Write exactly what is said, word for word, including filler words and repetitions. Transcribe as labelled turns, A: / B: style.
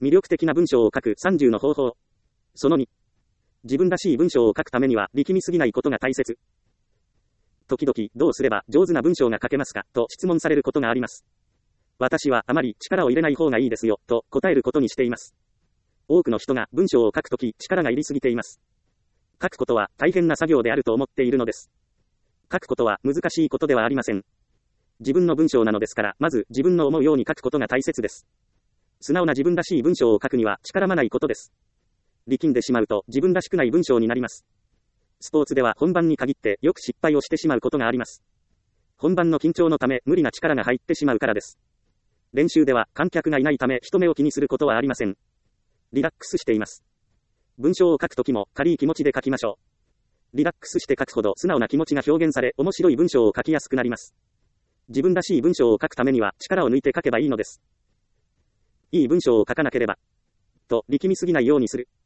A: 魅力的な文章を書くさんじゅうの方法。そのに。自分らしい文章を書くためには力みすぎないことが大切。時々、どうすれば上手な文章が書けますかと質問されることがあります。私はあまり力を入れない方がいいですよ、と答えることにしています。多くの人が文章を書くとき力が入りすぎています。書くことは大変な作業であると思っているのです。書くことは難しいことではありません。自分の文章なのですから、まず自分の思うように書くことが大切です。素直な自分らしい文章を書くには力まないことです。力んでしまうと自分らしくない文章になります。スポーツでは本番に限ってよく失敗をしてしまうことがあります。本番の緊張のため無理な力が入ってしまうからです。練習では観客がいないため人目を気にすることはありません。リラックスしています。文章を書くときも軽い気持ちで書きましょう。リラックスして書くほど素直な気持ちが表現され面白い文章を書きやすくなります。自分らしい文章を書くためには力を抜いて書けばいいのです。いい文章を書かなければと力みすぎないようにする。